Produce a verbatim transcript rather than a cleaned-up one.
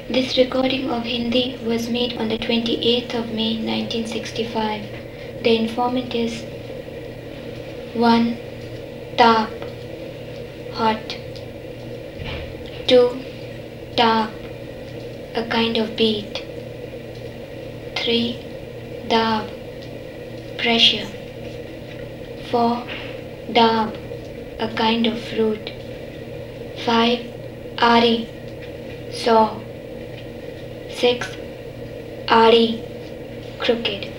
This recording of Hindi was made on the twenty-eighth of May nineteen sixty-five. The informant is one. Taap, hot. two. Taap, a kind of beat. three. Daab, pressure. four. Daab, a kind of fruit. five. Ari, saw. six. Ari, crooked.